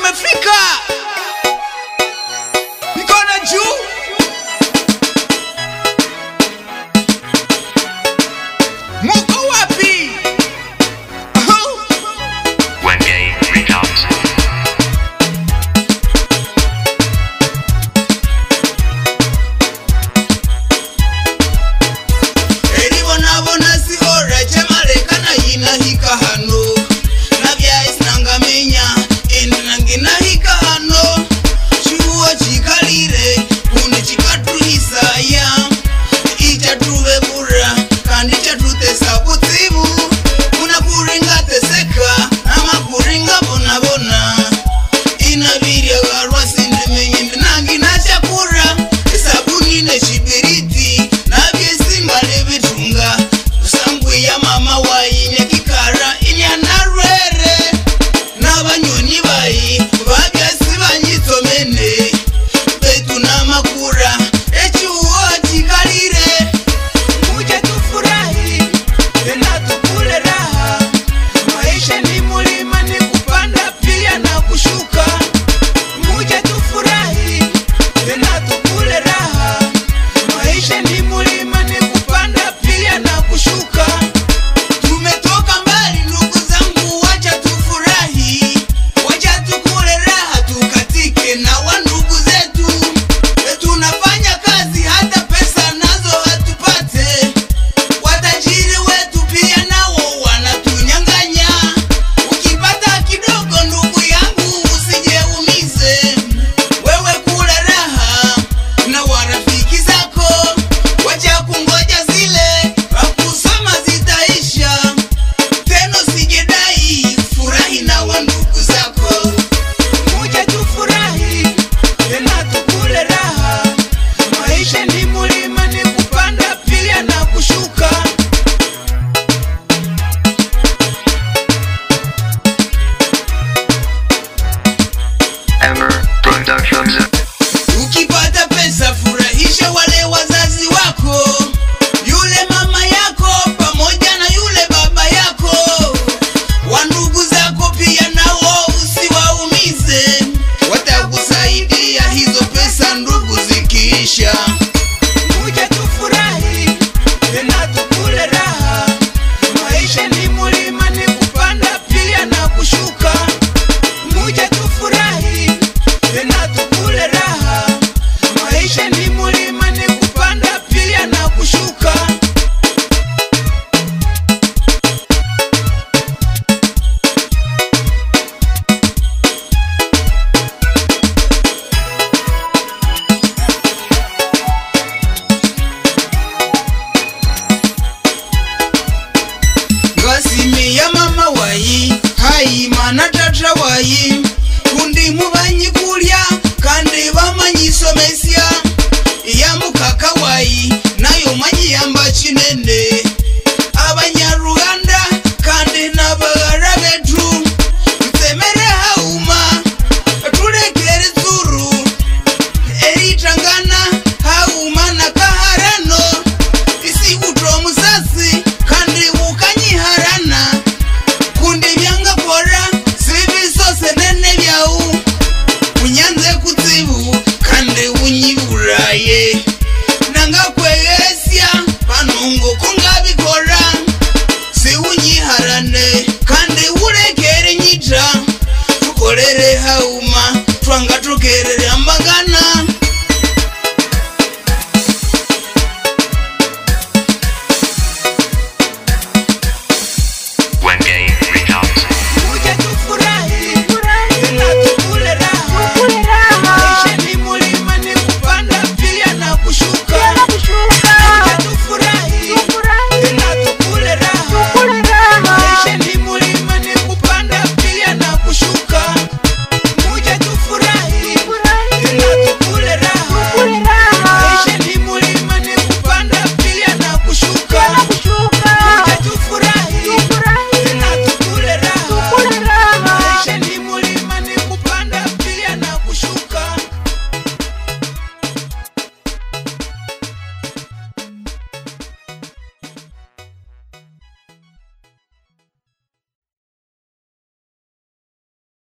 tumefika. Mikono juu. Muko wapi? When Gay Recaps. Bona si ora chemarekana inahika hano nabya isangamenya endangina hika hano chuo chikalire kundi chikatuhisaya ichatuve bura kandi chatutesa kutsibu kuna kuringa teseka ama kuringa bona bona inabiria garwa sindemenye ndangina chakura sabuni ne shibiriti nabye singale bitunga ya mama wayi nyakikara inyanarwere n'abanyoni bayi babyasi banyitomene betu namakura echuo chikalire muje tufurahi tena tukule raha maisha ni mulima ni kupanda pia na kushuka muje tufurahi tena tukule raha maisha ni mulima ni kupanda pia na kushuka. Ukipata pesa furahisha wale wazazi wako, yule mama yako pamoja na yule baba yako, wandugu zako pia nao usiwaumize, watakusaidia hizo pesa ndugu zikiisha. Uje tufurahi tena tukule raha, maisha ni mulima ni kupanda pia na kushuka. Muje tufurahi tena tukule raha, maisha ni mulima ni kupanda pia na kushuka. Ngasimi ya mama wayi hayi mana tatra wayi kundi mubanyi kulya kandi bamanyisomesya ya mukaka wayi nayo manyiyamba kinene abanyaruganda kandi n'abagara betu tutemere hauma tulekere zuru eritangana hauma na kaharano isi kutwa musasi